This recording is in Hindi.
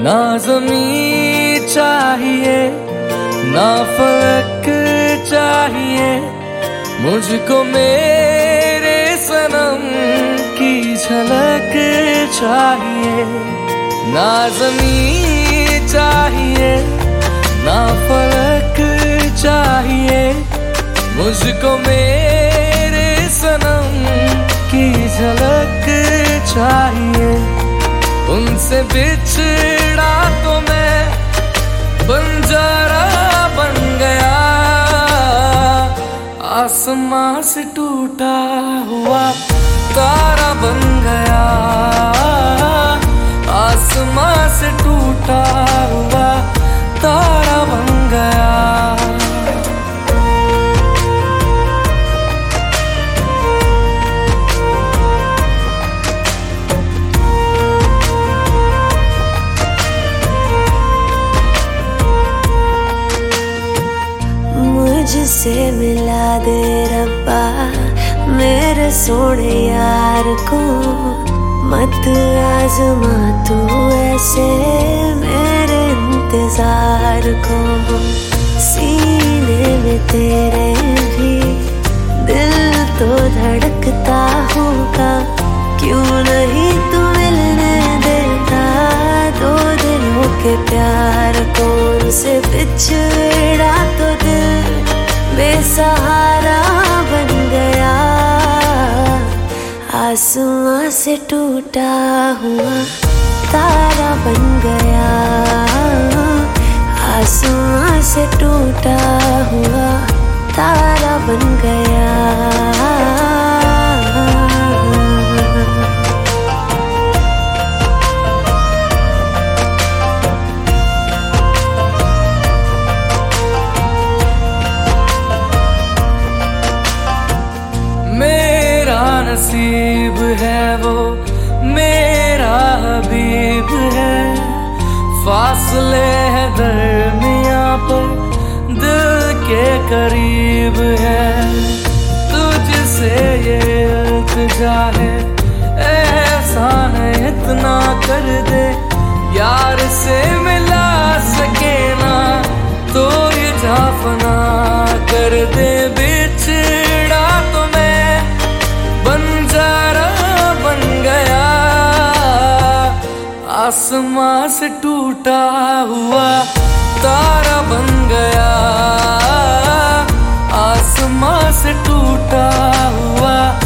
ना ज़मीं चाहिए ना फलक चाहिए, मुझको मेरे सनम की झलक चाहिए। ना ज़मीं चाहिए ना फलक चाहिए, मुझको मेरे सनम की झलक चाहिए। उनसे बिछड़ा तो मैं बंजारा बन गया, आसमां से टूटा हुआ तारा बन गया। आसमां से टूटा हुआ तारा बन गया। मुझसे मिला दे रब्बा मेरे सोने यार को, मत आज़मा तू ऐसे मेरे इंतजार को। सीने में तेरे भी दिल तो धड़कता होगा, क्यों नहीं तू मिलने देता दो दिलों के प्यार को। उनसे बिछड़ा तो दिल बेसहारा बन गया, आसमां से टूटा हुआ तारा बन गया। आसमां से टूटा हुआ तारा बन गया। नसीब है वो मेरा हबीब है, फासले है दरमियां पर दिल के करीब है। तुझसे ये इल्तिजा है एहसान इतना कर दे, यार से मिला सके ना तो ये जाफना कर दे। बिछड़ा तो मैं बंजारा बन गया, आसमां से टूटा हुआ तारा बन गया। आसमां से टूटा हुआ